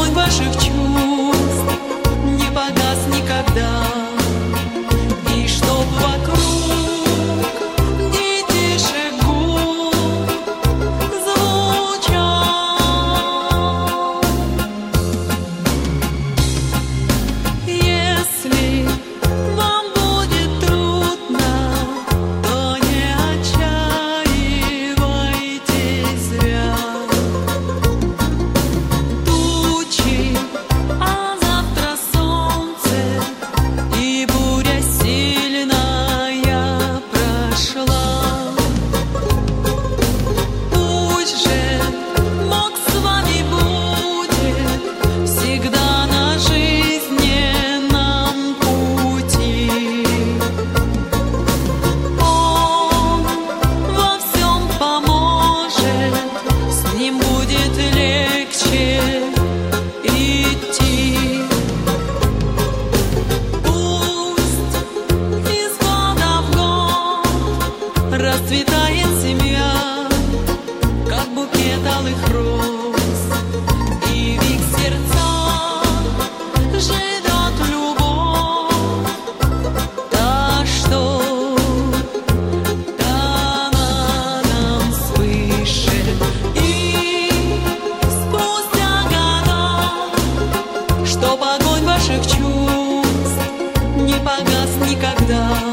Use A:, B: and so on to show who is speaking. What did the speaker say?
A: огонь ваших чувств не погас никогда, и чтоб вокруг не тише гул звучал. Если вам будет трудно, то не отчаивайтесь зря. Тучи, а завтра солнце, и буря сильная прошла. Пусть же Бог с вами будет всегда на жизненном пути. Он во всем поможет, с ним будет легче идти. Пусть из года в год расцветает семья, как букет алых роз, и в их сердцах живет любовь, та, что дана нам свыше. И спустя года, чтоб огонь ваших чувств не погас никогда.